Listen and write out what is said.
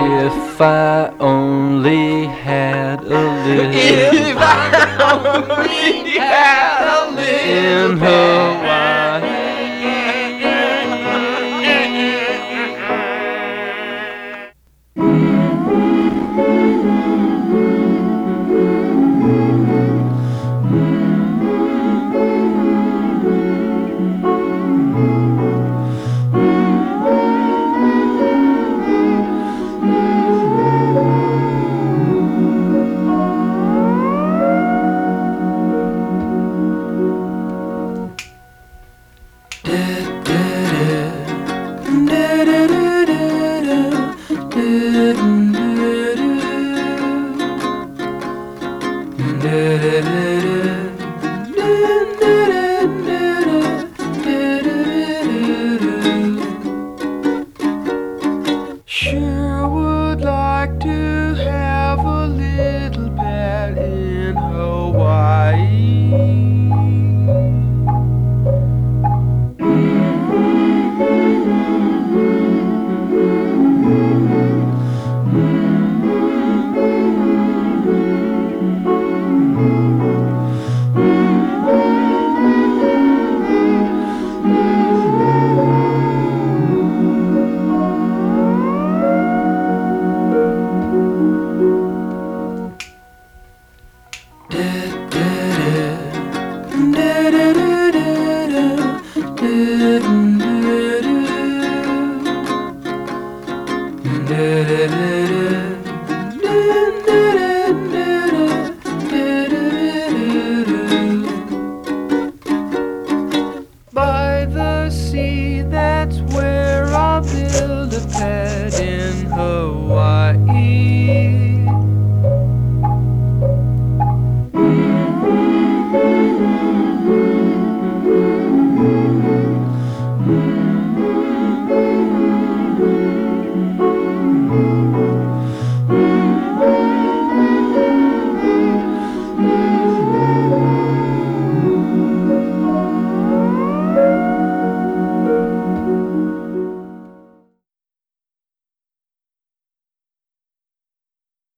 If I only had a little If I only had a little in Hawaii. Sure would like to have a little pet in Hawaii. By the sea, that's where I'll build a pet in Hawaii.